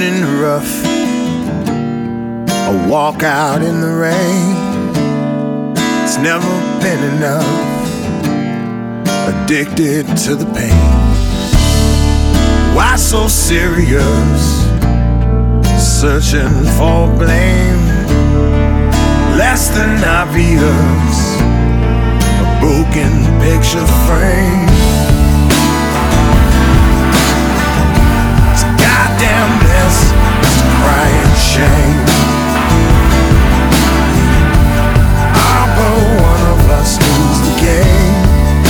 in the rough, a walk out in the rain. It's never been enough, addicted to the pain. Why so serious, searching for blame? Less than obvious, a broken picture frame. It's a goddamn mess, it's a crying shame. Ah, but one of us lose the game.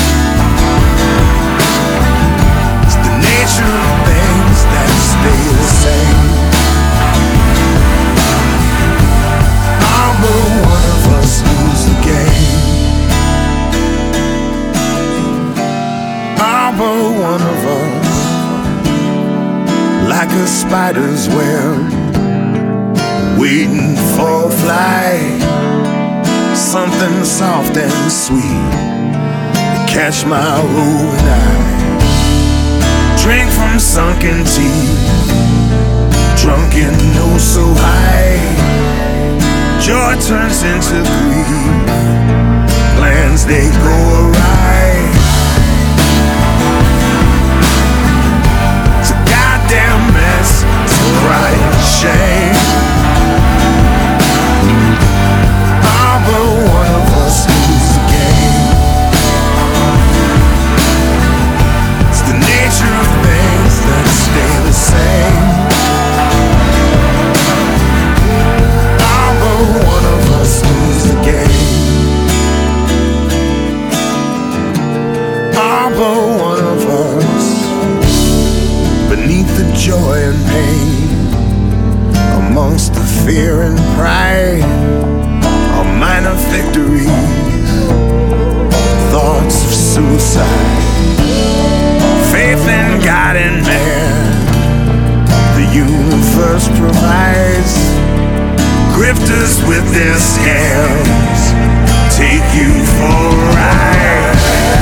It's the nature of things that stay the same. Ah, but one of us lose the game. Ah, but one of us, like a spider's web, waiting for a fly, something soft and sweet to catch my roving eye. Drink from sunken teeth, drunken oh so high. Joy turns into grief, plans they go awry. It's a goddamn mess, it's a crying shame. Ah, but one of us lose the game. It's the nature of things that stay the same. Ah, but one of us lose the game. Ah, but one of us, beneath the joy and pain, amongst the fear and pride, are minor victories, thoughts of suicide. Faith in God and man, the universe provides. Grifters with their scams take you for a ride.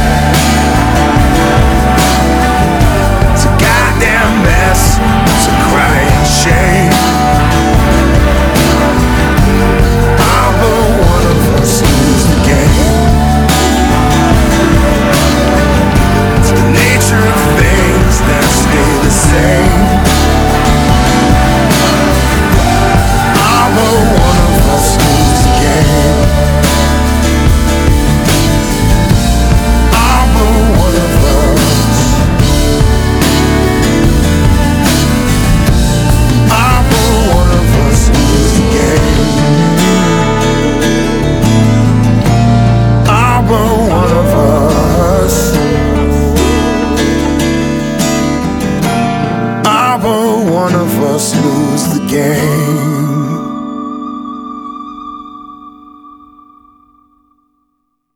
It's a goddamn mess, it's a crying shame. Ah, but one of us lose the game. It's the nature of things that stay the same. Ah, but one of us lose the game. Ah, but one of us. Ah, but one of us lose the game. Ah, but one of us. Ah, but one of us lose the game.